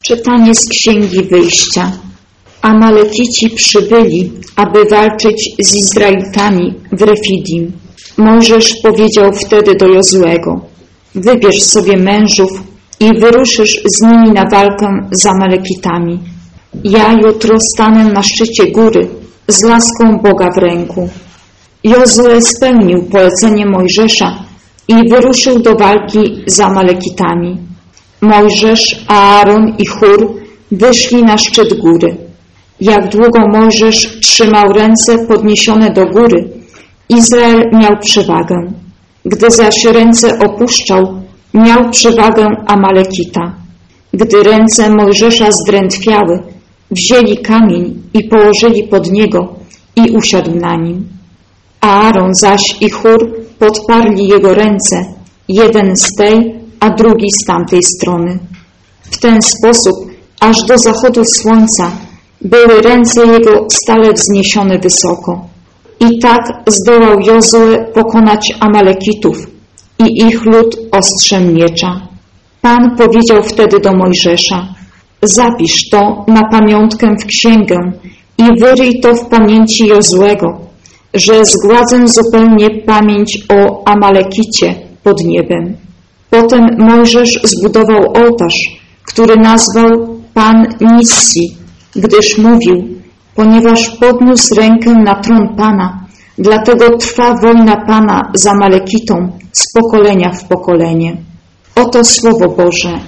Czytanie z Księgi Wyjścia. Amalekici przybyli, aby walczyć z Izraelitami w Refidim. Mojżesz powiedział wtedy do Jozuego: wybierz sobie mężów i wyruszysz z nimi na walkę z Amalekitami. Ja jutro stanę na szczycie góry z laską Boga w ręku. Jozue spełnił polecenie Mojżesza i wyruszył do walki z Amalekitami. Mojżesz, Aaron i Hur wyszli na szczyt góry. Jak długo Mojżesz trzymał ręce podniesione do góry, Izrael miał przewagę. Gdy zaś ręce opuszczał, miał przewagę Amalekita. Gdy ręce Mojżesza zdrętwiały, wzięli kamień i położyli pod niego i usiadł na nim. Aaron zaś i Hur podparli jego ręce, jeden z tej, a drugi z tamtej strony. W ten sposób, aż do zachodu słońca, były ręce jego stale wzniesione wysoko. I tak zdołał Jozue pokonać Amalekitów i ich lud ostrzem miecza. Pan powiedział wtedy do Mojżesza: zapisz to na pamiątkę w księgę i wyryj to w pamięci Jozuego, że zgładzę zupełnie pamięć o Amalekicie pod niebem. Potem Mojżesz zbudował ołtarz, który nazwał Pan Nissi, gdyż mówił: ponieważ podniósł rękę na tron Pana, dlatego trwa wojna Pana z Amalekitą z pokolenia w pokolenie. Oto Słowo Boże.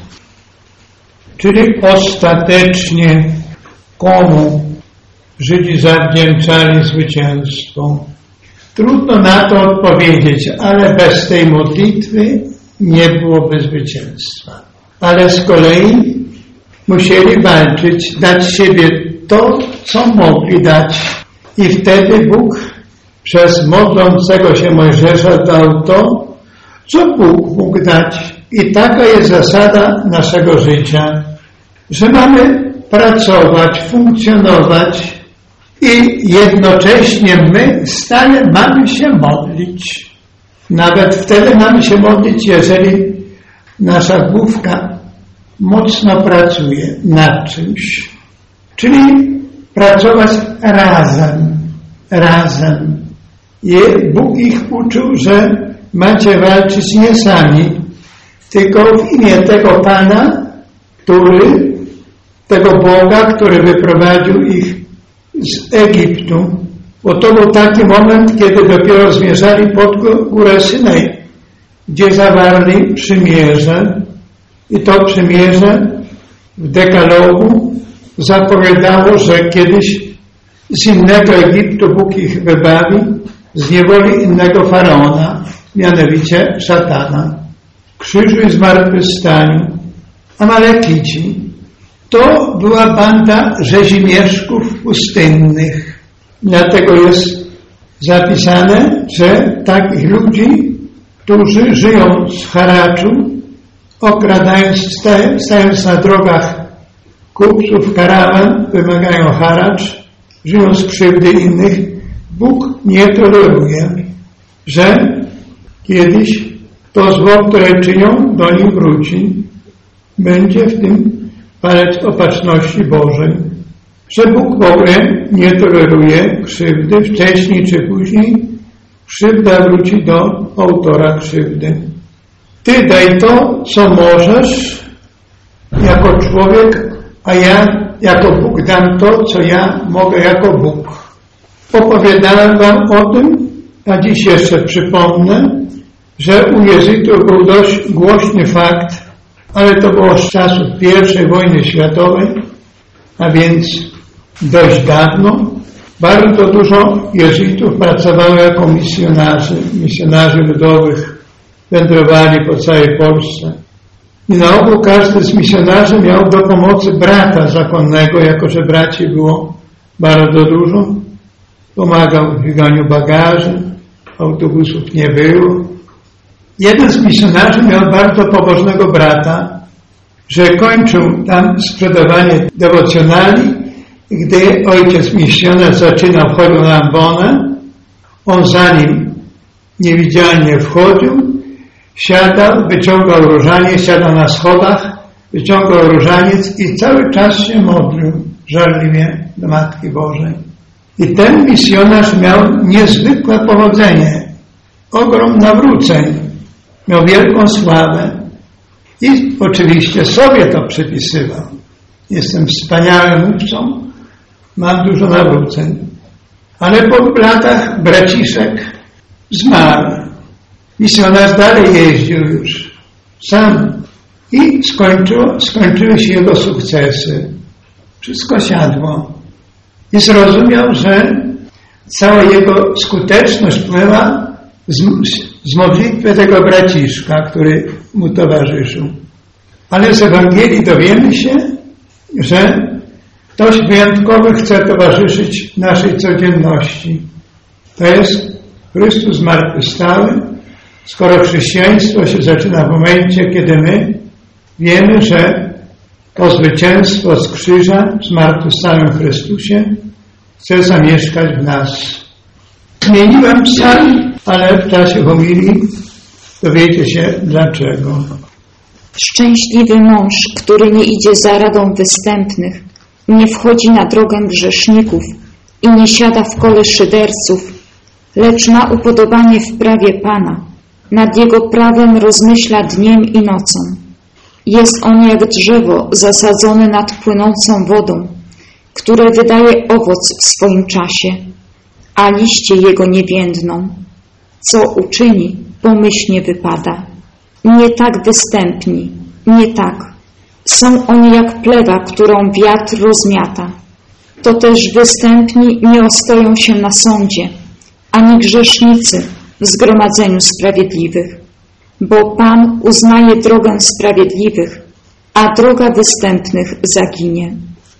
Czyli ostatecznie komu Żydzi zawdzięczali zwycięstwo? Trudno na to odpowiedzieć, ale bez tej modlitwy nie byłoby zwycięstwa. Ale z kolei musieli walczyć, dać siebie to, co mogli dać. I wtedy Bóg przez modlącego się Mojżesza dał to, co Bóg mógł dać. I taka jest zasada naszego życia, że mamy pracować, funkcjonować i jednocześnie my stale mamy się modlić. Nawet wtedy mamy się modlić, jeżeli nasza główka mocno pracuje nad czymś. Czyli pracować razem. I Bóg ich uczył, że macie walczyć nie sami, tylko w imię tego Pana, tego Boga, który wyprowadził ich z Egiptu. Bo to był taki moment, kiedy dopiero zmierzali pod górę Synaj, gdzie zawarli przymierze. I to przymierze w Dekalogu zapowiadało, że kiedyś z innego Egiptu Bóg ich wybawi, z niewoli innego faraona, mianowicie szatana. W krzyżu i zmartwychwstaniu. Amalekici to była banda rzezimieszków pustynnych. Dlatego jest zapisane, że takich ludzi, którzy żyją z haraczu, okradając, stając na drogach kupców, karawan, wymagają haracz, żyją z krzywdy innych, Bóg nie toleruje, że kiedyś to zło, które czynią, do nich wróci. Będzie w tym palec opatrzności Bożej. Że Bóg bowiem nie toleruje krzywdy, wcześniej czy później krzywda wróci do autora krzywdy. Ty daj to, co możesz jako człowiek, a ja jako Bóg dam to, co ja mogę jako Bóg. Opowiadałem wam o tym, a dziś jeszcze przypomnę, że u jezytów był dość głośny fakt, ale to było z czasów I wojny światowej, a więc dość dawno. Bardzo dużo jezuitów pracowało jako misjonarzy ludowych, wędrowali po całej Polsce. I na ogół każdy z misjonarzy miał do pomocy brata zakonnego, jako że braci było bardzo dużo. Pomagał w dźwiganiu bagaży, autobusów nie było. Jeden z misjonarzy miał bardzo pobożnego brata, że kończył tam sprzedawanie dewocjonali i gdy ojciec misjonarz zaczynał, wchodził na ambonę, on za nim niewidzialnie wchodził, siadał, wyciągał różanie, siadał na schodach, wyciągał różaniec i cały czas się modlił żarliwie do Matki Bożej. I ten misjonarz miał niezwykłe powodzenie, ogrom nawróceń, miał wielką sławę i oczywiście sobie to przypisywał. Jestem wspaniałym mówcą, mam dużo nawróceń. Ale po latach braciszek zmarł. Misjonarz dalej jeździł już sam i skończyły się jego sukcesy. Wszystko siadło. I zrozumiał, że cała jego skuteczność pływa z modlitwy tego braciszka, który mu towarzyszył. Ale z Ewangelii dowiemy się, że ktoś wyjątkowy chce towarzyszyć naszej codzienności. To jest Chrystus zmartwychwstały, skoro chrześcijaństwo się zaczyna w momencie, kiedy my wiemy, że to zwycięstwo z krzyża w zmartwychwstałym Chrystusie chce zamieszkać w nas. Zmieniłem psalm, ale w czasie homilii dowiecie się dlaczego. Szczęśliwy mąż, który nie idzie za radą występnych, nie wchodzi na drogę grzeszników i nie siada w kole szyderców, lecz ma upodobanie w prawie Pana. Nad Jego prawem rozmyśla dniem i nocą. Jest on jak drzewo zasadzone nad płynącą wodą, które wydaje owoc w swoim czasie, a liście jego nie więdną. Co uczyni, pomyślnie wypada. Nie tak występni, nie tak. Są oni jak plewa, którą wiatr rozmiata. To też występni nie ostoją się na sądzie, ani grzesznicy w zgromadzeniu sprawiedliwych. Bo Pan uznaje drogę sprawiedliwych, a droga występnych zaginie.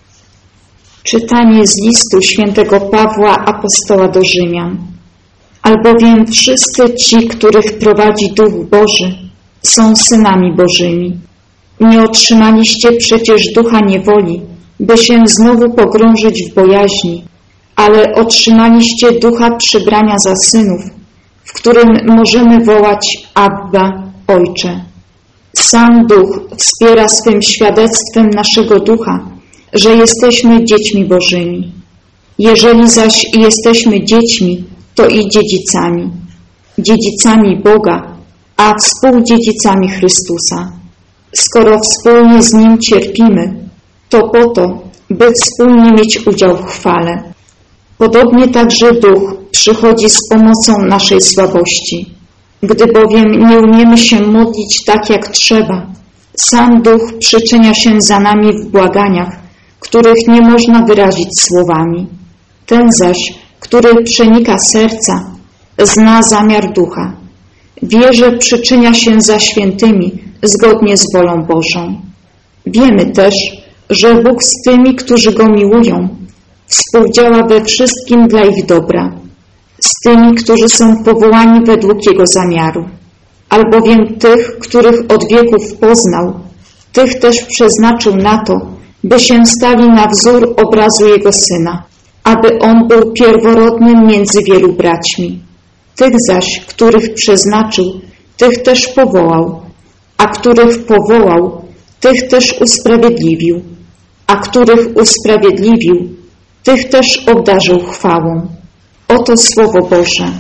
Czytanie z listu świętego Pawła apostoła do Rzymian. Albowiem wszyscy ci, których prowadzi Duch Boży, są synami Bożymi. Nie otrzymaliście przecież ducha niewoli, by się znowu pogrążyć w bojaźni, ale otrzymaliście ducha przybrania za synów, w którym możemy wołać Abba, Ojcze. Sam Duch wspiera swym świadectwem naszego ducha, że jesteśmy dziećmi Bożymi. Jeżeli zaś jesteśmy dziećmi, to i dziedzicami. Dziedzicami Boga, a współdziedzicami Chrystusa. Skoro wspólnie z Nim cierpimy, to po to, by wspólnie mieć udział w chwale. Podobnie także Duch przychodzi z pomocą naszej słabości. Gdy bowiem nie umiemy się modlić tak jak trzeba, sam Duch przyczynia się za nami w błaganiach, których nie można wyrazić słowami. Ten zaś, który przenika serca, zna zamiar Ducha. Wie, że przyczynia się za świętymi zgodnie z wolą Bożą. Wiemy też, że Bóg z tymi, którzy Go miłują, współdziała we wszystkim dla ich dobra, z tymi, którzy są powołani według Jego zamiaru. Albowiem tych, których od wieków poznał, tych też przeznaczył na to, by się stali na wzór obrazu Jego Syna, aby On był pierworodnym między wielu braćmi. Tych zaś, których przeznaczył, tych też powołał, a których powołał, tych też usprawiedliwił, a których usprawiedliwił, tych też obdarzył chwałą. Oto Słowo Boże.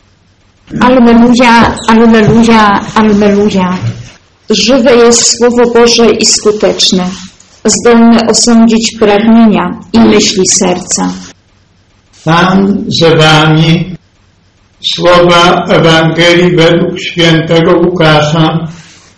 Alleluja, alleluja, alleluja. Żywe jest Słowo Boże i skuteczne, zdolne osądzić pragnienia i myśli serca. Pan z wami. Słowa Ewangelii według świętego Łukasza.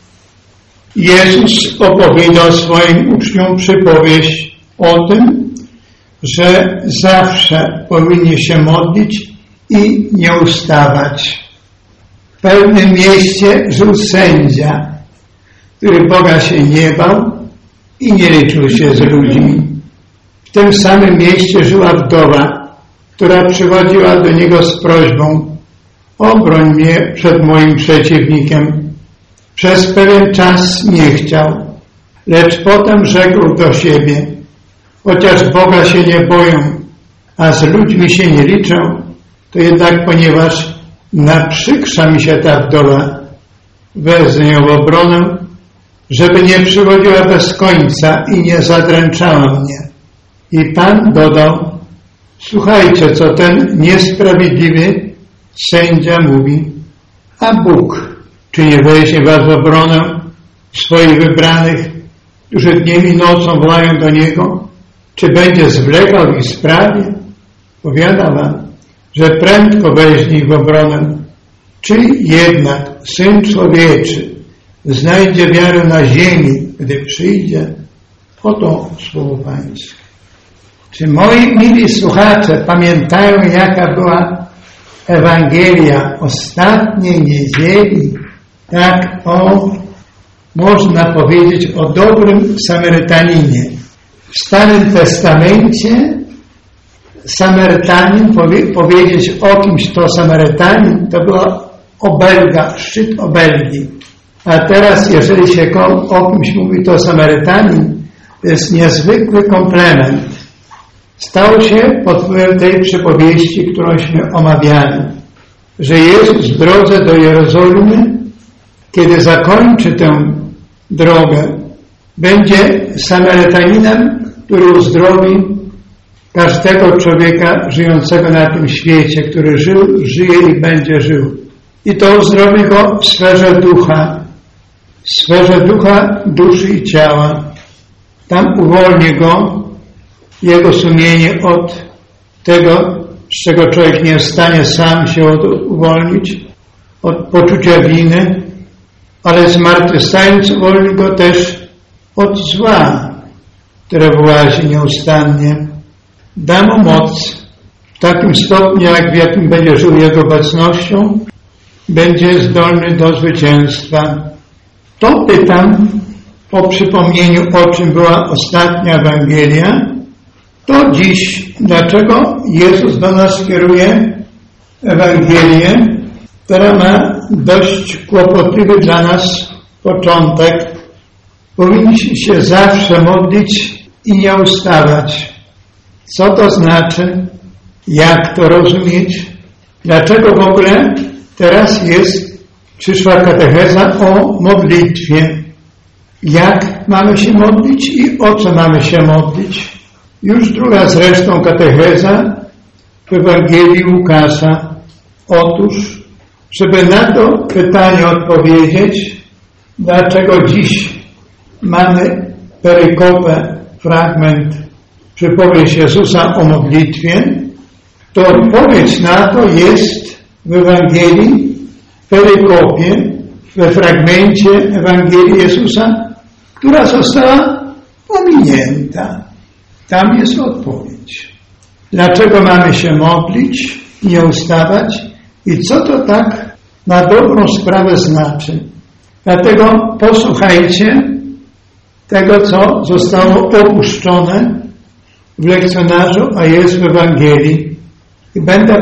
Jezus opowiedział swoim uczniom przypowieść o tym, że zawsze powinni się modlić i nie ustawać. W pewnym mieście żył sędzia, który Boga się nie bał i nie liczył się z ludźmi. W tym samym mieście żyła wdowa, która przychodziła do niego z prośbą: obroń mnie przed moim przeciwnikiem. Przez pewien czas nie chciał, lecz potem rzekł do siebie: chociaż Boga się nie boję, a z ludźmi się nie liczę, to jednak ponieważ naprzykrza mi się ta wdowa, wezmę ją w obronę żeby nie przychodziła bez końca i nie zadręczała mnie. I Pan dodał: słuchajcie, co ten niesprawiedliwy sędzia mówi. A Bóg, czy nie weźmie was w obronę swoich wybranych, którzy dniem i nocą wołają do Niego? Czy będzie zwlekał w ich sprawie? Powiadam wam, że prędko weźmie ich w obronę. Czy jednak Syn Człowieczy znajdzie wiarę na ziemi, gdy przyjdzie? Oto słowo Pańskie. Czy moi mili słuchacze pamiętają, jaka była Ewangelia ostatniej niedzieli? Tak, można powiedzieć o dobrym Samarytaninie. W Starym Testamencie Samarytanin, powiedzieć o kimś to Samarytanin, to była obelga, szczyt obelgi. A teraz, jeżeli się o kimś mówi to Samarytanin, to jest niezwykły komplement. Stało się pod wpływem tej przypowieści, którąśmy omawiali, że Jezus w drodze do Jerozolimy, kiedy zakończy tę drogę, będzie Samarytaninem, który uzdrowi każdego człowieka żyjącego na tym świecie, który żyje i będzie żył. I to uzdrowi go w sferze ducha, duszy i ciała. Tam uwolni go jego sumienie od tego, z czego człowiek nie jest w stanie sam się uwolnić, od poczucia winy, ale zmartwychwstając uwolni go też od zła, które włazi nieustannie. Da mu moc w takim stopniu, jak w jakim będzie żył jego obecnością, będzie zdolny do zwycięstwa. To pytam po przypomnieniu, o czym była ostatnia Ewangelia, to dziś, dlaczego Jezus do nas kieruje Ewangelię, która ma dość kłopotliwy dla nas początek. Powinniśmy się zawsze modlić i nie ustawać. Co to znaczy? Jak to rozumieć? Dlaczego w ogóle teraz przyszła katecheza o modlitwie? Jak mamy się modlić i o co mamy się modlić? Już druga zresztą katecheza w Ewangelii Łukasza. Otóż, żeby na to pytanie odpowiedzieć, dlaczego dziś mamy perykopę, fragment, przypowieść Jezusa o modlitwie, to odpowiedź na to jest w Ewangelii, w perykopie, we fragmencie Ewangelii Jezusa, która została pominięta. Tam jest odpowiedź. Dlaczego mamy się modlić, nie ustawać i co to tak na dobrą sprawę znaczy? Dlatego posłuchajcie tego, co zostało opuszczone w lekcjonarzu, a jest w Ewangelii. I będę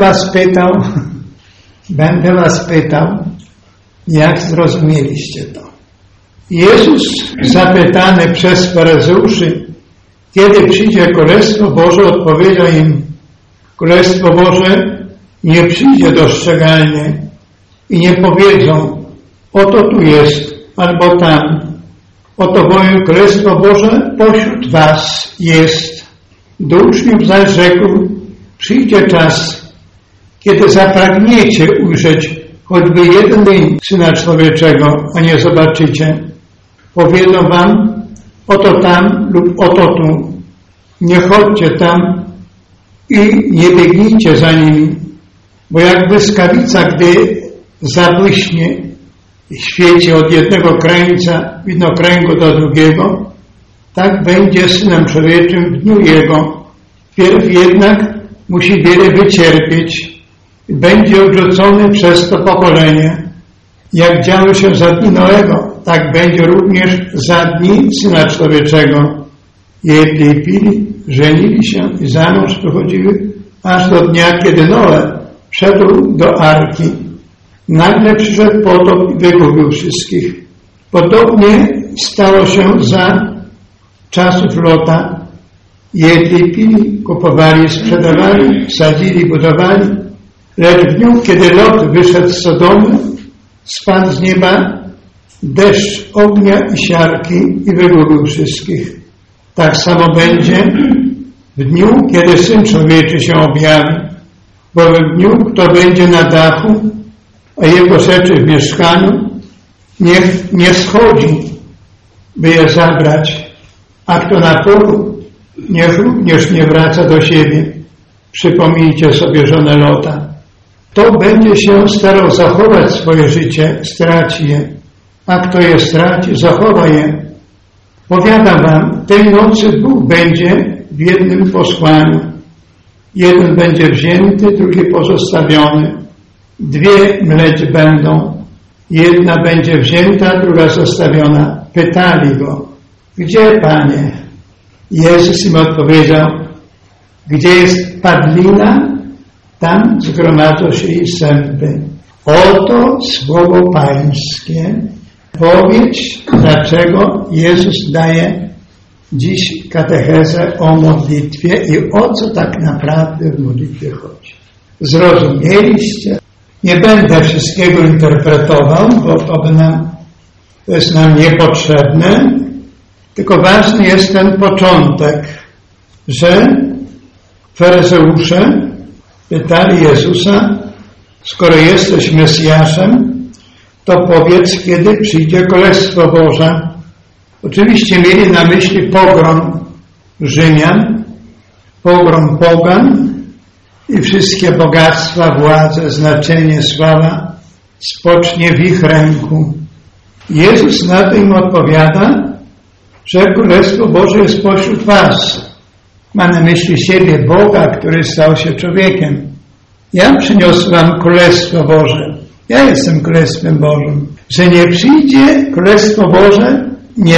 was pytał, jak zrozumieliście to. Jezus zapytany przez faryzeuszy, kiedy przyjdzie Królestwo Boże, odpowiedział im: Królestwo Boże nie przyjdzie dostrzegalnie i nie powiedzą: oto tu jest, albo tam. Oto bowiem Królestwo Boże pośród was jest. Do uczniów zaś rzekł: przyjdzie czas, kiedy zapragniecie ujrzeć choćby jeden dzień Syna Człowieczego, a nie zobaczycie. Powiedzą wam: oto tam lub oto tu. Nie chodźcie tam i nie biegnijcie za nimi, bo jak błyskawica, gdy zabłyśnie w świecie od jednego krańca widnokręgu do drugiego, tak będzie Synem Człowieczym w dniu Jego. Wpierw jednak musi wiele wycierpieć i będzie odrzucony przez to pokolenie. Jak działo się za dni Noego, tak będzie również za dni Syna Człowieczego. Jedli i pili, żenili się i za mąż wychodziły, aż do dnia, kiedy Noe wszedł do arki. Nagle przyszedł potop i wygubił wszystkich. Podobnie stało się za czasów Lota. Jedli i pili, kupowali, sprzedawali, sadzili, budowali. Lecz w dniu, kiedy Lot wyszedł z Sodomy, spadł z nieba deszcz ognia i siarki i wygubił wszystkich. Tak samo będzie w dniu, kiedy Syn Człowieczy się objawi, bo w dniu, kto będzie na dachu, a jego rzeczy w mieszkaniu, niech nie schodzi, by je zabrać, a kto na polu, niech również nie wraca do siebie. Przypomnijcie sobie żonę Lota. Kto będzie się starał zachować swoje życie, straci je, a kto je straci, zachowa je. Powiadam wam, tej nocy dwóch będzie w jednym posłaniu. Jeden będzie wzięty, drugi pozostawiony. Dwie mleć będą. Jedna będzie wzięta, druga zostawiona. Pytali go, gdzie, Panie? Jezus im odpowiedział, gdzie jest padlina, tam zgromadzą się i sępy. Oto słowo Pańskie. Powiedz, dlaczego Jezus daje dziś katechezę o modlitwie i o co tak naprawdę w modlitwie chodzi. Zrozumieliście? Nie będę wszystkiego interpretował, bo to jest nam niepotrzebne, tylko ważny jest ten początek, że faryzeusze pytali Jezusa, skoro jesteś Mesjaszem, to powiedz, kiedy przyjdzie Królestwo Boże. Oczywiście mieli na myśli pogrom Rzymian, pogrom pogan i wszystkie bogactwa, władze, znaczenie, sława spocznie w ich ręku. Jezus na to im odpowiada, że Królestwo Boże jest pośród was. Ma na myśli siebie, Boga, który stał się człowiekiem. Ja przyniosłem wam Królestwo Boże. Ja jestem Królestwem Bożym. Że nie przyjdzie Królestwo Boże,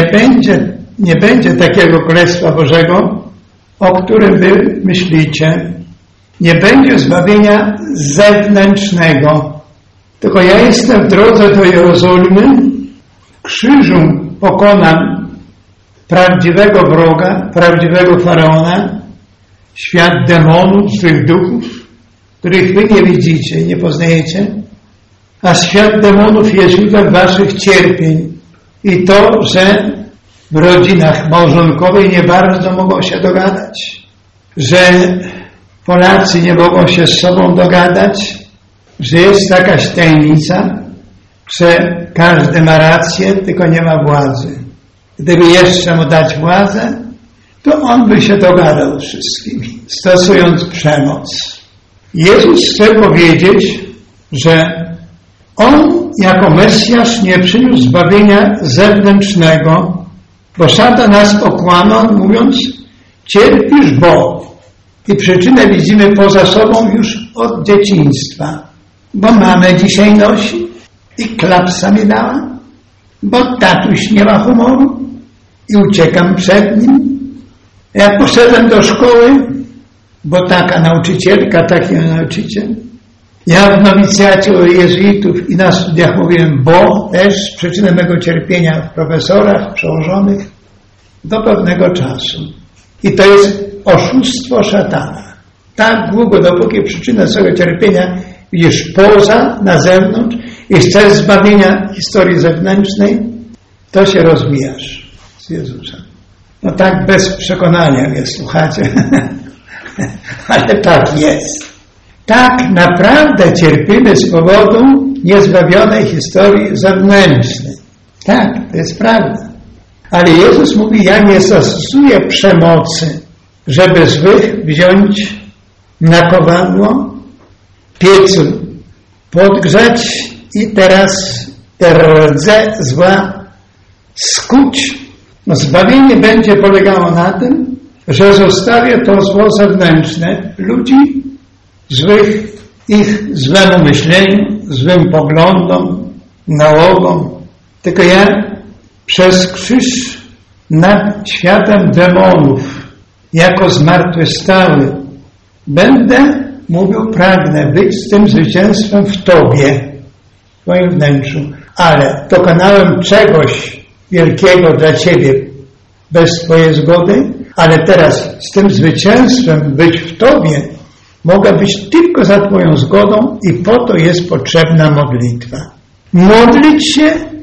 nie będzie takiego Królestwa Bożego, o którym wy myślicie. Nie będzie zbawienia zewnętrznego. Tylko ja jestem w drodze do Jerozolimy, w krzyżu pokonam prawdziwego wroga, prawdziwego faraona, świat demonów, złych duchów, których wy nie widzicie i nie poznajecie, a świat demonów jest źródłem waszych cierpień. I to, że w rodzinach małżonkowej nie bardzo mogą się dogadać, że Polacy nie mogą się z sobą dogadać, że jest jakaś tajemnica, że każdy ma rację, tylko nie ma władzy. Gdyby jeszcze mu dać władzę, to on by się dogadał z wszystkimi, stosując przemoc. Jezus chce powiedzieć, że On jako Mesjasz nie przyniósł zbawienia zewnętrznego, bo szatan nas okłamał, mówiąc, cierpisz, bo. I przyczynę widzimy poza sobą już od dzieciństwa. Bo mamę dzisiaj nosi i klapsa mi dała, bo tatuś nie ma humoru i uciekam przed nim. Jak poszedłem do szkoły, bo taka nauczycielka, taki nauczyciel. Ja w nowicjacie u jezuitów i na studiach mówiłem, bo też przyczynę mego cierpienia w profesorach, przełożonych do pewnego czasu. I to jest oszustwo szatana. Tak długo, dopóki przyczynę swojego cierpienia widzisz poza, na zewnątrz i chcesz zbawienia historii zewnętrznej, to się rozmijasz z Jezusem. No tak bez przekonania mnie słuchacie, ale tak jest. Tak naprawdę cierpimy z powodu niezbawionej historii zewnętrznej. Tak, to jest prawda. Ale Jezus mówi, ja nie stosuję przemocy, żeby złych wziąć na kowadło, piecu podgrzać i teraz te rdze zła skuć. No, zbawienie będzie polegało na tym, że zostawię to zło zewnętrzne ludzi złych, ich złemu myśleniu, złym poglądom, nałogom. Tylko ja przez krzyż nad światem demonów, jako zmartwychwstały, będę mówił, pragnę być z tym zwycięstwem w Tobie, w Twoim wnętrzu, ale dokonałem czegoś wielkiego dla Ciebie bez Twojej zgody, ale teraz z tym zwycięstwem być w Tobie mogę być tylko za Twoją zgodą i po to jest potrzebna modlitwa. Modlić się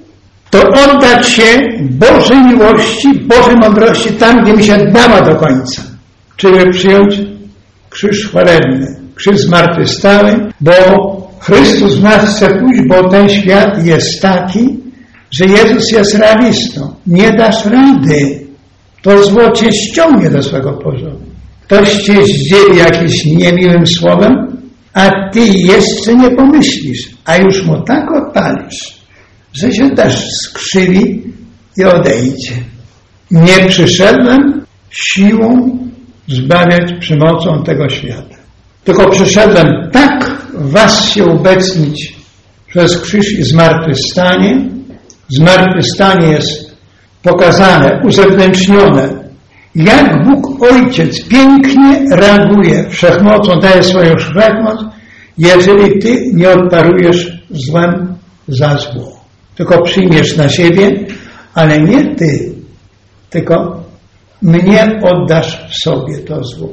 to oddać się Bożej miłości, Bożej mądrości tam, gdzie mi się dała do końca. Czyli przyjąć krzyż chwalebny, krzyż zmartwychwstały, bo Chrystus w nas chce pójść, bo ten świat jest taki, że Jezus jest realistą. Nie dasz rady. To zło cię ściągnie do swego poziomu. Ktoś cię zdzieli jakimś niemiłym słowem, a ty jeszcze nie pomyślisz, a już mu tak odpalisz, że się też skrzywi i odejdzie. Nie przyszedłem siłą zbawiać przemocą tego świata. Tylko przyszedłem tak w was się ubecnić przez krzyż i zmartwychwstanie. Zmartwychwstanie jest pokazane, uzewnętrznione, jak Bóg Ojciec pięknie reaguje wszechmocą, daje swoją wszechmoc, jeżeli ty nie odparujesz złem za zło. Tylko przyjmiesz na siebie, ale nie ty, tylko mnie oddasz w sobie to zło.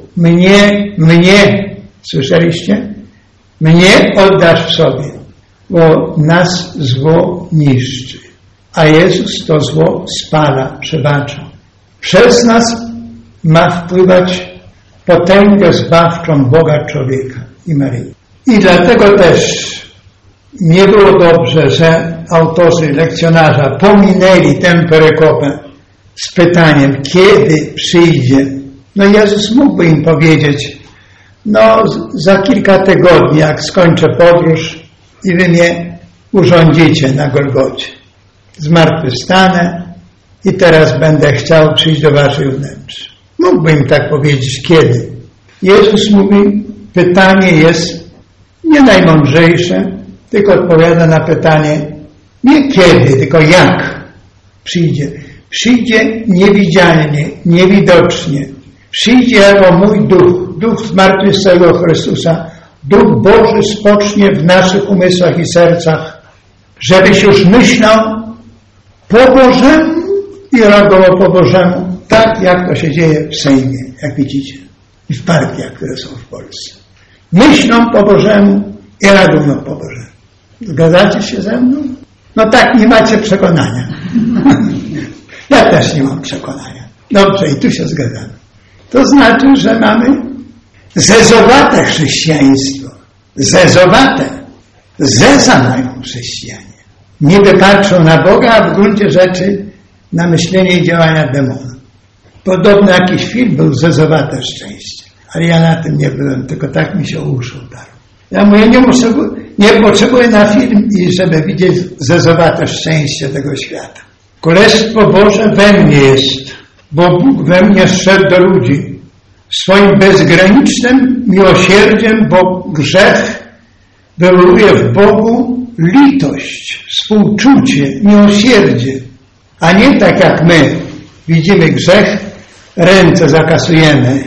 Mnie, słyszeliście? Mnie oddasz w sobie, bo nas zło niszczy, a Jezus to zło spala, przebacza. Przez nas ma wpływać potęgę zbawczą Boga, człowieka i Maryi. I dlatego też nie było dobrze, że autorzy lekcjonarza pominęli tę perykopę z pytaniem, kiedy przyjdzie. No Jezus mógłby im powiedzieć, za kilka tygodni, jak skończę podróż i wy mnie urządzicie na Golgocie. Zmartwychwstanę i teraz będę chciał przyjść do waszych wnętrz. Mógłby im tak powiedzieć, kiedy. Jezus mówi, pytanie jest nie najmądrzejsze, tylko odpowiada na pytanie nie kiedy, tylko jak przyjdzie. Przyjdzie niewidzialnie, niewidocznie. Przyjdzie jako mój duch, duch zmartwychwstałego Chrystusa. Duch Boży spocznie w naszych umysłach i sercach, żebyś już myślał po Bożemu i reagował po Bożemu, tak jak to się dzieje w Sejmie, jak widzicie, i w partiach, które są w Polsce. Myślą po Bożemu i reagują po Bożemu. Zgadzacie się ze mną? No tak, nie macie przekonania. Ja też nie mam przekonania. Dobrze, i tu się zgadzamy. To znaczy, że mamy zezowate chrześcijaństwo. Zezowate. Zeza mają chrześcijanie. Niby patrzą na Boga, a w gruncie rzeczy na myślenie i działania demona. Podobno jakiś film był Zezowate szczęście. Ale ja na tym nie byłem, tylko tak mi się uszy udarło. Ja mówię, nie potrzebuję na film, i żeby widzieć zezowate szczęście tego świata. Królestwo Boże we mnie jest, bo Bóg we mnie zszedł do ludzi. Swoim bezgranicznym miłosierdziem, bo grzech wywołuje w Bogu litość, współczucie, miłosierdzie, a nie tak jak my widzimy grzech, ręce zakasujemy.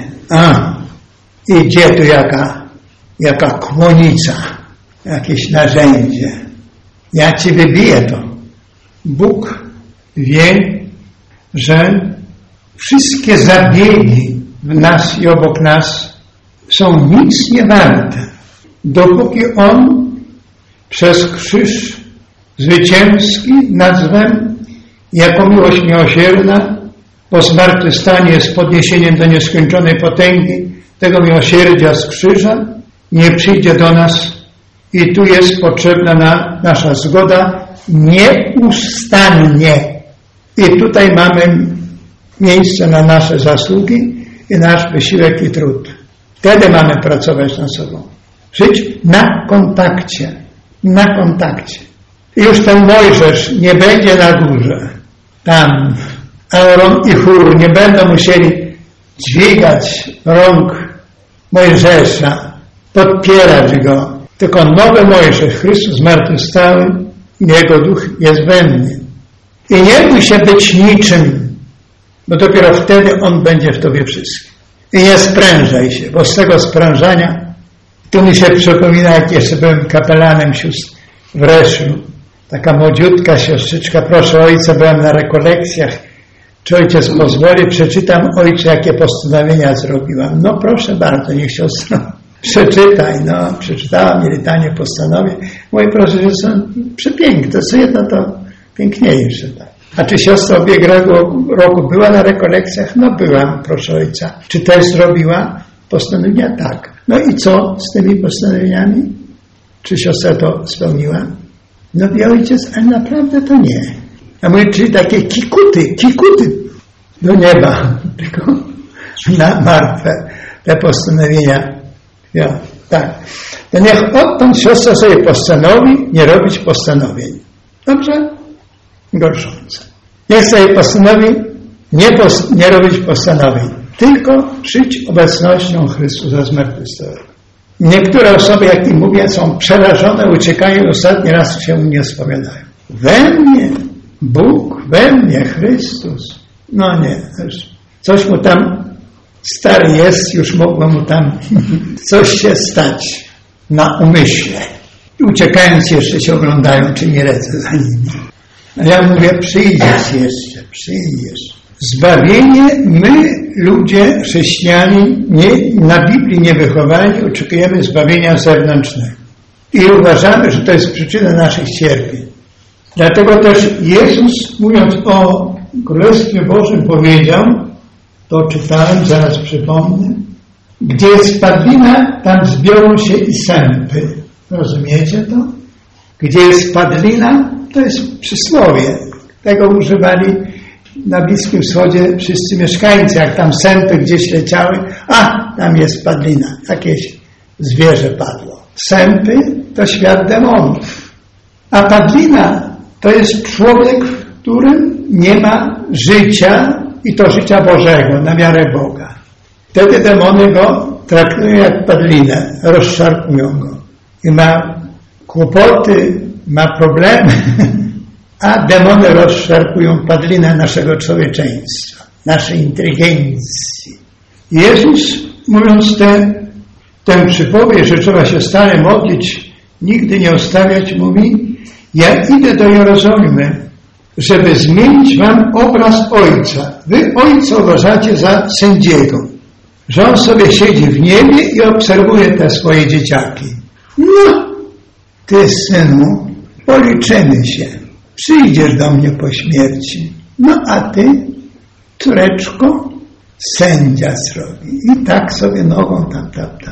Idzie tu jaka kłonica, jakieś narzędzie. Ja ci wybiję to. Bóg wie, że wszystkie zabiegi w nas i obok nas są nic nie warte, dopóki On przez krzyż zwycięski nad złem, jako miłość miłosierna, po zmartwychwstaniu jest podniesieniem do nieskończonej potęgi tego miłosierdzia z krzyża, nie przyjdzie do nas i tu jest potrzebna nasza zgoda nieustannie. I tutaj mamy miejsce na nasze zasługi i nasz wysiłek i trud. Wtedy mamy pracować nad sobą. Żyć na kontakcie. Na kontakcie. I już ten Mojżesz nie będzie na górze. Tam Aaron i Hur nie będą musieli dźwigać rąk Mojżesza, podpierać go. Tylko nowy Mojżesz, Chrystus zmartwychwstały, Jego duch jest we mnie. I nie bój się być niczym, bo dopiero wtedy On będzie w tobie wszystkim. I nie sprężaj się, bo z tego sprężania, tu mi się przypomina, jak jeszcze byłem kapelanem sióstr w Reszu. Taka młodziutka siostrzyczka, proszę ojca, byłem na rekolekcjach, czy ojciec pozwoli, przeczytam ojcze, jakie postanowienia zrobiłam. No proszę bardzo, niech siostra przeczytaj. No, przeczytałam litanię postanowień. Moje proszę, że są przepiękne. Co jedno to Piękniejsze, tak. A czy siostra ubiegłego roku była na rekolekcjach? No byłam, proszę ojca. Czy też zrobiła postanowienia? Tak. No i co z tymi postanowieniami? Czy siostra to spełniła? No i ojciec, ale naprawdę to nie. A mówię, czyli takie kikuty do nieba, tylko na martwe te postanowienia. Ja, tak. To niech odtąd siostra sobie postanowi nie robić postanowień. Dobrze? Gorszące. Niech sobie postanowi nie robić postanowień, tylko żyć obecnością Chrystusa zmartwychwstałego. Niektóre osoby, jak im mówię, są przerażone, uciekają i ostatni raz się nie wspominają. We mnie Bóg, we mnie Chrystus. No nie, coś mu tam stary jest, już mogło mu tam coś się stać na umyśle. I uciekając jeszcze się oglądają, czy nie lecę za nimi. A ja mówię, przyjdziesz jeszcze, przyjdziesz. Zbawienie, my ludzie, chrześcijanie, na Biblii nie wychowani, oczekujemy zbawienia zewnętrznego. I uważamy, że to jest przyczyna naszych cierpień. Dlatego też Jezus, mówiąc o Królestwie Bożym, powiedział, to czytałem, zaraz przypomnę, gdzie jest padlina, tam zbiorą się i sępy. Rozumiecie to? Gdzie jest padlina, to jest przysłowie. Tego używali na Bliskim Wschodzie wszyscy mieszkańcy. Jak tam sępy gdzieś leciały, tam jest padlina. Jakieś zwierzę padło. Sępy to świat demonów. A padlina to jest człowiek, w którym nie ma życia i to życia Bożego, na miarę Boga. Wtedy demony go traktują jak padlinę, rozszarpują go. I ma kłopoty, ma problemy, a demony rozszarpują padlinę naszego człowieczeństwa, naszej inteligencji. Jezus, mówiąc tę przypowieść, że trzeba się stale modlić, nigdy nie ostawiać, mówi, ja idę do Jerozolimy, żeby zmienić wam obraz Ojca. Wy Ojca uważacie za sędziego, że On sobie siedzi w niebie i obserwuje te swoje dzieciaki. No, ty synu, policzymy się. Przyjdziesz do mnie po śmierci. No a ty, córeczko, sędzia zrobi. I tak sobie nogą tam.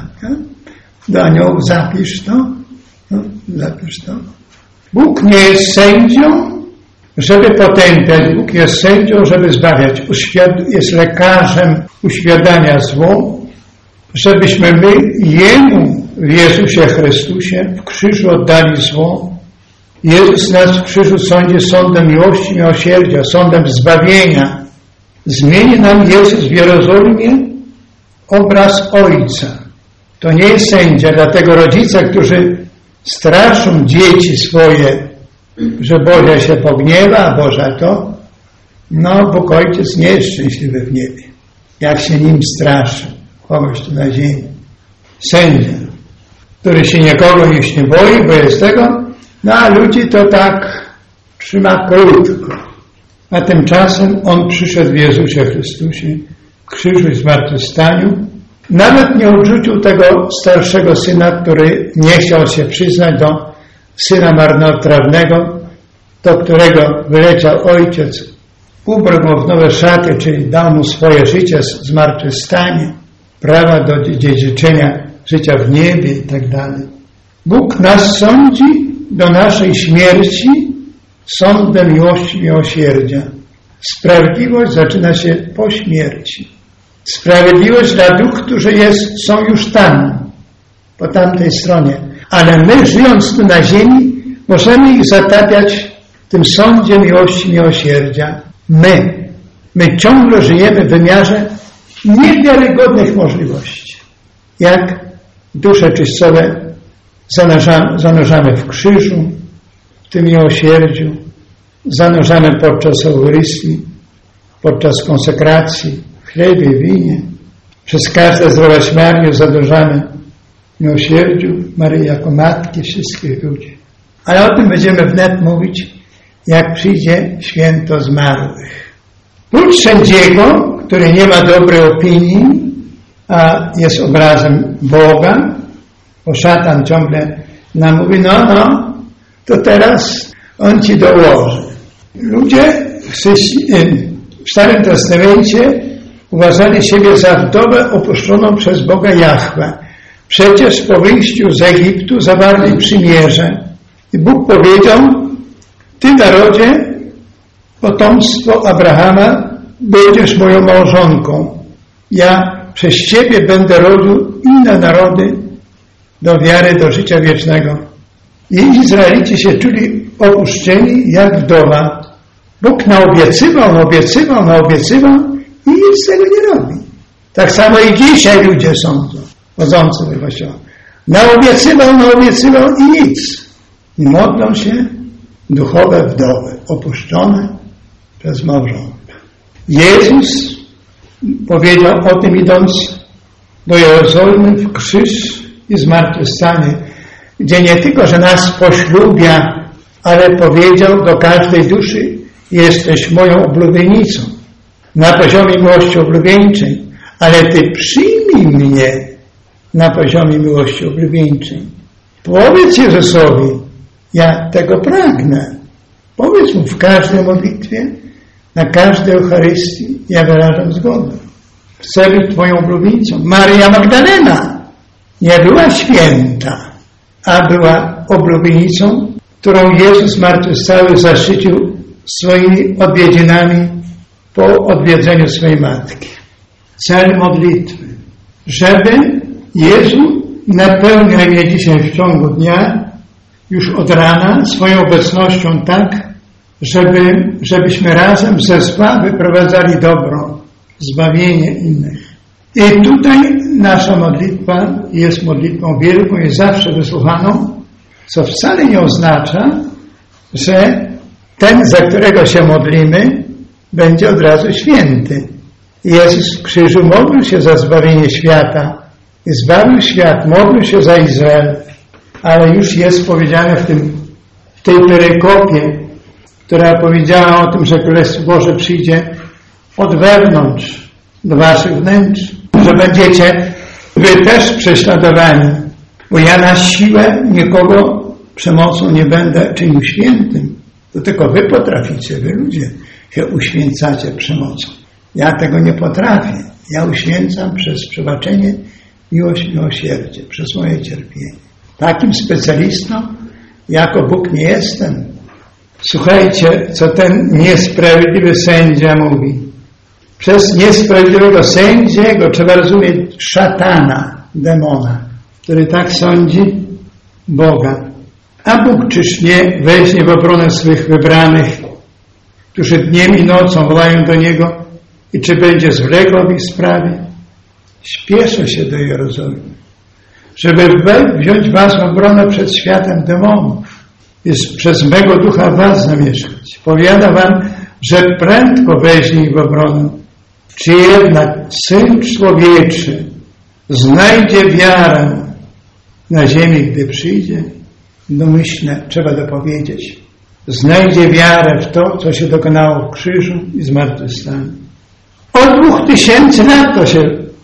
Do aniołów zapisz to. No, zapisz to. Bóg nie jest sędzią, żeby potępiać. Bóg jest sędzią, żeby zbawiać. Jest lekarzem uświadania zło, żebyśmy my Jemu w Jezusie Chrystusie w krzyżu oddali zło. Jezus nas w krzyżu sądzi sądem miłości, miłosierdzia, sądem zbawienia. Zmieni nam Jezus w Jerozolimie obraz Ojca. To nie jest sędzia, dlatego rodzice, którzy straszą dzieci swoje, że Boże się pogniewa, a Boże to, no Bóg Ojciec nie jest szczęśliwy w niebie. Jak się nim straszy kogoś tu na ziemi. Sędzia, który się nikogo już nie boi, bo jest tego, no a ludzi to tak trzyma krótko. A tymczasem On przyszedł w Jezusie Chrystusie, w krzyżu i zmartwychwstaniu. Nawet nie odrzucił tego starszego syna, który nie chciał się przyznać do syna marnotrawnego, do którego wyleciał ojciec, ubrał go w nowe szaty, czyli dał mu swoje życie, zmartwychwstanie, prawa do dziedziczenia życia w niebie i tak dalej. Bóg nas sądzi do naszej śmierci sądem miłości i miłosierdzia. Sprawiedliwość zaczyna się po śmierci. Sprawiedliwość dla duch, którzy są już tam, po tamtej stronie. Ale my, żyjąc tu na ziemi, możemy ich zatapiać w tym sądzie miłości i miłosierdzia. My ciągle żyjemy w wymiarze niewiarygodnych możliwości. Jak dusze czystowe zanurzamy w krzyżu, w tym miłosierdziu, zanurzamy podczas Eucharystii, podczas konsekracji, w chlebie, winie. Przez każde zdrowaś Marię zanurzamy w miłosierdziu Maryi jako Matki wszystkich ludzi. Ale o tym będziemy wnet mówić, jak przyjdzie święto zmarłych. Prócz sędziego, który nie ma dobrej opinii, a jest obrazem Boga, bo szatan ciągle nam mówi, no, to teraz on ci dołoży. Ludzie w Starym Testamencie uważali siebie za wdowę opuszczoną przez Boga Jahwe. Przecież po wyjściu z Egiptu zawarli przymierze. I Bóg powiedział: Ty, narodzie, potomstwo Abrahama, będziesz moją małżonką. Ja przez Ciebie będę rodził inne narody do wiary, do życia wiecznego. I Izraelici się czuli opuszczeni jak wdowa. Bóg naobiecywał i nic z tego nie robi. Tak samo i dzisiaj ludzie sądzą, chodzący do kościoła. Naobiecywał i nic. I modlą się duchowe wdowy, opuszczone przez małżonka. Jezus powiedział o tym, idąc do Jerozolimy w krzyż i zmartwychwstanie, gdzie nie tylko, że nas poślubia, ale powiedział do każdej duszy: jesteś moją oblubienicą. Na poziomie miłości oblubieńczej, ale Ty przyjmij mnie na poziomie miłości oblubieńczej. Powiedz Jezusowi: ja tego pragnę. Powiedz Mu w każdej modlitwie, na każdej Eucharystii: ja wyrażam zgodę. Chcę być Twoją oblubienicą. Maryja Magdalena nie była święta, a była oblubienicą, którą Jezus zmartwychwstały zaszczycił swoimi odwiedzinami po odwiedzeniu swojej matki. Cel modlitwy, żeby Jezu napełniał mnie dzisiaj w ciągu dnia, już od rana, swoją obecnością tak, żebyśmy razem ze zła wyprowadzali dobro, zbawienie innych. I tutaj nasza modlitwa jest modlitwą wielką i zawsze wysłuchaną, co wcale nie oznacza, że ten, za którego się modlimy, będzie od razu święty. Jezus w krzyżu modlił się za zbawienie świata i zbawił świat, modlił się za Izrael, ale już jest powiedziane w tej perykopie, która powiedziała o tym, że Królestwo Boże przyjdzie od wewnątrz do waszych wnętrz, że będziecie wy też prześladowani, bo ja na siłę nikogo przemocą nie będę czynił świętym. To tylko wy potraficie, wy ludzie się uświęcacie przemocą. Ja tego nie potrafię. Ja uświęcam przez przebaczenie, miłość, miłosierdzie, przez moje cierpienie. Takim specjalistą jako Bóg nie jestem. Słuchajcie, co ten niesprawiedliwy sędzia mówi. Przez niesprawiedliwego sędziego trzeba rozumieć szatana, demona, który tak sądzi Boga. A Bóg czyż nie weźmie w obronę swych wybranych, którzy dniem i nocą wołają do Niego, i czy będzie zwlekał w ich sprawie? Śpieszę się do Jerozolimy, żeby wziąć was w obronę przed światem demonów i przez mego ducha was zamieszkać. Powiada wam, że prędko weźmie ich w obronę. Czy jednak Syn Człowieczy znajdzie wiarę na ziemi, gdy przyjdzie? Domyślnie trzeba dopowiedzieć. Znajdzie wiarę w to, co się dokonało w krzyżu i zmartwychwstaniu. Od 2000 lat to się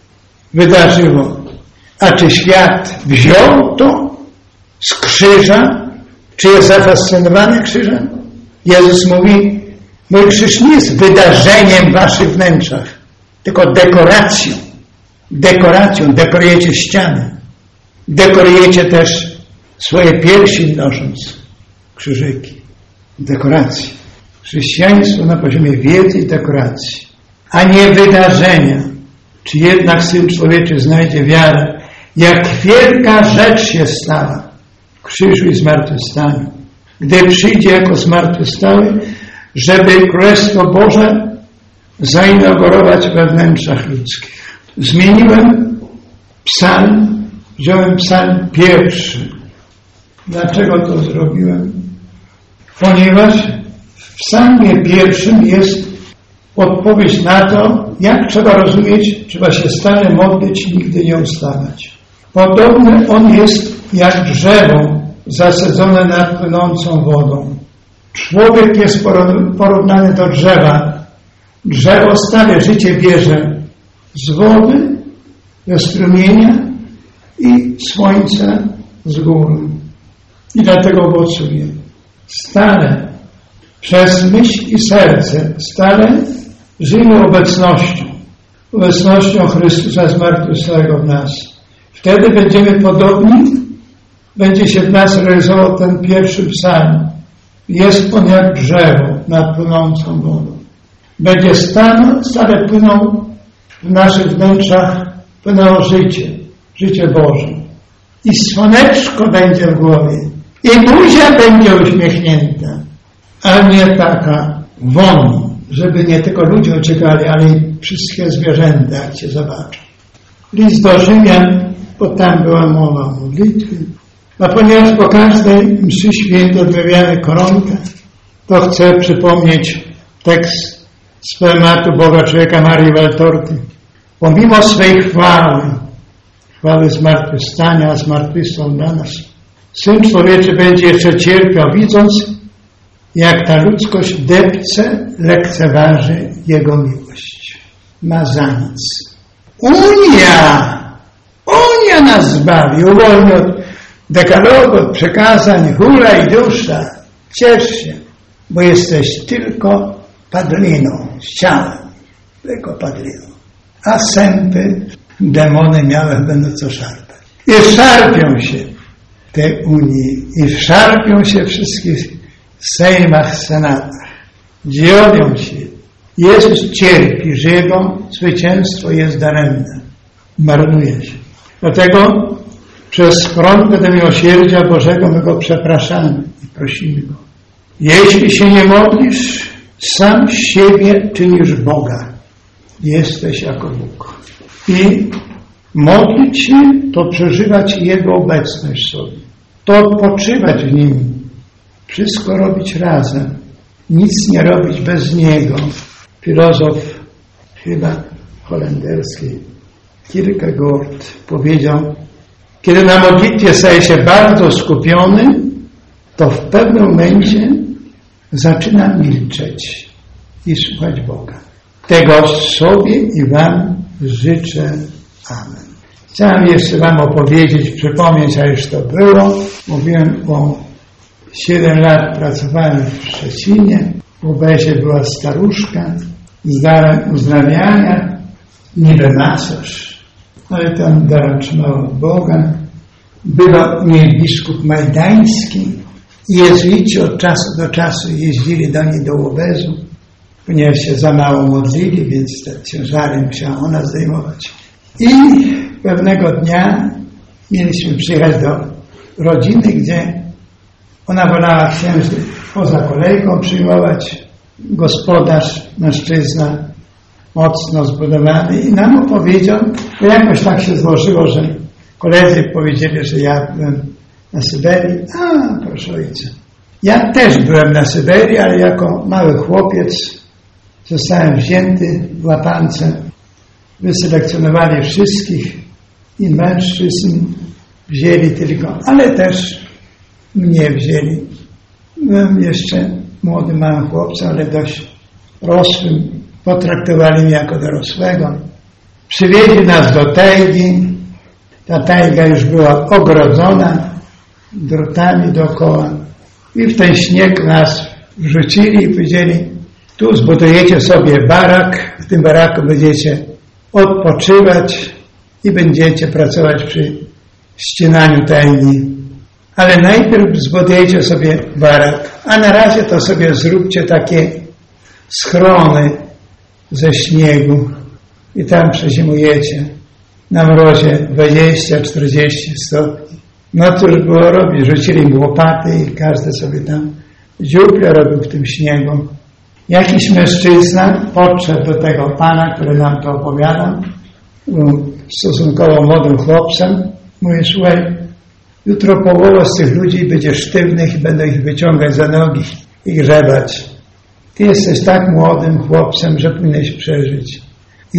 wydarzyło. A czy świat wziął to z krzyża? Czy jest zafascynowany krzyżem? Jezus mówi: mój krzyż nie jest wydarzeniem w waszych wnętrzach, tylko dekoracją. Dekorujecie ściany. Dekorujecie też swoje piersi, nosząc krzyżyki. Dekoracji. Chrześcijaństwo na poziomie wiedzy i dekoracji, a nie wydarzenia. Czy jednak Syn Człowieczy znajdzie wiarę? Jak wielka rzecz się stała w krzyżu i zmartwychwstaniu. Gdy przyjdzie jako zmartwychwstały, żeby Królestwo Boże zainaugurować we wnętrzach ludzkich. Zmieniłem psalm, wziąłem psalm 1. Dlaczego to zrobiłem? Ponieważ w psalmie 1 jest odpowiedź na to, jak trzeba rozumieć, trzeba się stale modlić i nigdy nie ustawać. Podobny on jest jak drzewo zasadzone nad płynącą wodą. Człowiek jest porównany do drzewa. Drzewo stale życie bierze z wody, ze strumienia i słońca z góry. I dlatego owocuje. Stale Przez myśl i serce stale żyjmy obecnością Chrystusa zmartwychwstałego w nas. Wtedy będziemy podobni, będzie się w nas realizował ten pierwszy psalm. Jest on jak drzewo nad płynącą wodą. Będzie stale płynął w naszych wnętrzach, płynęło życie Boże. I słoneczko będzie w głowie. I buzia będzie uśmiechnięta, a nie taka won, żeby nie tylko ludzie uciekali, ale i wszystkie zwierzęta, jak Cię zobaczą. List do Rzymian, bo tam była mowa o modlitwie. A ponieważ po każdej mszy świętej odmawiamy koronkę, to chcę przypomnieć tekst z poematu Boga Człowieka Marii Waltorty. Pomimo swej chwały zmartwychwstania, a zmartwychwstał dla nas, Syn Człowieczy będzie jeszcze cierpiał, widząc, jak ta ludzkość lekceważy Jego miłość. Ma za nic. Unia nas zbawi, uwolni od dekalogu, od przekazań, hulaj dusza. Ciesz się, bo jesteś tylko padliną, z ciałem, tylko padliną. A sępy, demony miałe będą co szarpać. I szarpią się te Unii, i szarpią się wszystkich sejmach, senatach. Dziobią się. Jezus cierpi, żywo, zwycięstwo jest daremne. Marnuje się. Dlatego przez prąd miłosierdzia Bożego my Go przepraszamy i prosimy Go. Jeśli się nie modlisz, sam z siebie czynisz Boga. Jesteś jako Bóg. I modlić się to przeżywać Jego obecność w sobie. To odpoczywać w Nim. Wszystko robić razem. Nic nie robić bez Niego. Filozof chyba holenderski Kierkegaard powiedział, kiedy na modlitwie staje się bardzo skupiony, to w pewnym momencie zaczyna milczeć i słuchać Boga. Tego sobie i Wam życzę. Amen. Chciałem jeszcze Wam opowiedzieć, przypomnieć, a już to było. Mówiłem o 7 lat pracowałem w Szczecinie. W UBS-ie była staruszka z darem uzdrawiania, niby masaż, ale ten dar otrzymał od Boga. Bywał u niej biskup majdański i jezuici od czasu do czasu jeździli do niej do UBS-u, ponieważ się za mało modlili, więc te ciężary musiała ona zdejmować. I pewnego dnia mieliśmy przyjechać do rodziny, gdzie ona wolała księży poza kolejką przyjmować. Gospodarz, mężczyzna, mocno zbudowany i nam opowiedział, bo jakoś tak się złożyło, że koledzy powiedzieli, że ja byłem na Syberii. A, proszę ojca. Ja też byłem na Syberii, ale jako mały chłopiec zostałem wzięty w łapance. Wyselekcjonowali wszystkich i mężczyzn wzięli tylko, ale też mnie wzięli. Byłem jeszcze młodym, małym chłopcem, ale dość rosłym. Potraktowali mnie jako dorosłego. Przywieźli nas do tajgi. Ta tajga już była ogrodzona drutami dookoła. I w ten śnieg nas wrzucili i powiedzieli, tu zbudujecie sobie barak, w tym baraku będziecie odpoczywać i będziecie pracować przy ścinaniu tajgi. Ale najpierw zbudujecie sobie barak, a na razie to sobie zróbcie takie schrony ze śniegu i tam przezimujecie na mrozie 20-40 stopni. No cóż było robić? Rzucili im łopaty i każdy sobie tam dziuplę robił w tym śniegu. Jakiś mężczyzna podszedł do tego pana, który nam to opowiadał, był stosunkowo młodym chłopcem. Mówi, słuchaj, jutro połowa z tych ludzi będzie sztywnych i będą ich wyciągać za nogi i grzebać. Ty jesteś tak młodym chłopcem, że powinieneś przeżyć. I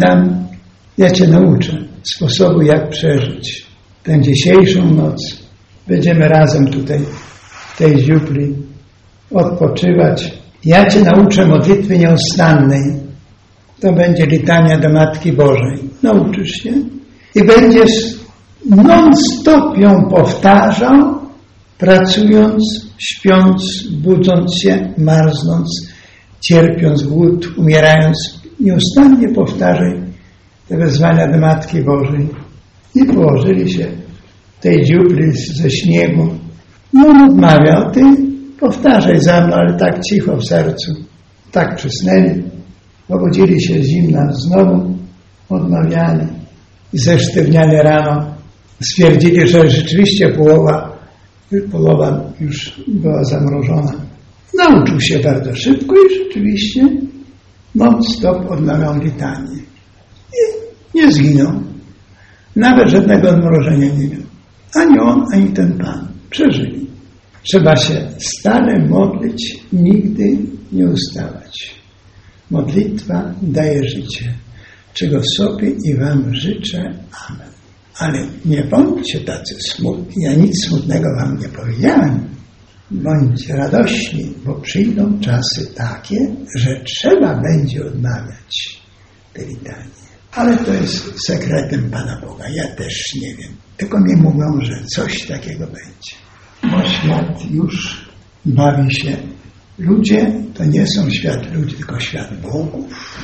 ja cię nauczę sposobu, jak przeżyć. Tę dzisiejszą noc będziemy razem tutaj w tej dziupli odpoczywać. Ja cię nauczę modlitwy nieustannej. To będzie litania do Matki Bożej. Nauczysz się i będziesz non-stop ją powtarzał, pracując, śpiąc, budząc się, marznąc, cierpiąc głód, umierając, nieustannie powtarzaj te wezwania do Matki Bożej. I położyli się w tej dziupli ze śniegu. I on odmawiał, ty powtarzaj za mną, ale tak cicho w sercu. Tak przysnęli, obudzili się z zimna, znowu odmawiali i zesztywniali rano. Stwierdzili, że rzeczywiście połowa już była zamrożona. Nauczył się bardzo szybko i rzeczywiście non-stop odmawiał litanię. I nie zginął. Nawet żadnego odmrożenia nie miał. Ani on, ani ten Pan. Przeżyli. Trzeba się stale modlić, nigdy nie ustawać. Modlitwa daje życie, czego sobie i wam życzę. Amen. Ale nie bądźcie tacy smutni, ja nic smutnego wam nie powiedziałem. Bądźcie radośni, bo przyjdą czasy takie, że trzeba będzie odmawiać te litanie. Ale to jest sekretem Pana Boga. Ja też nie wiem. Tylko mi mówią, że coś takiego będzie. Bo świat już bawi się. Ludzie to nie są świat ludzi, tylko świat bogów.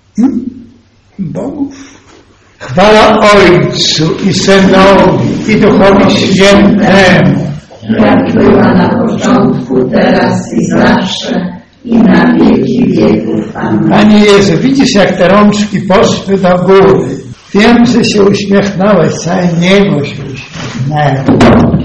Bogów. Chwała Ojcu i Synowi i Duchowi Świętemu. Jak była na początku, teraz i zawsze, i na wieki wieków. Amen. Panie Jezu, widzisz, jak te rączki poszły do góry. Wiem, że się uśmiechnąłeś, całe niebo się uśmiechnęło.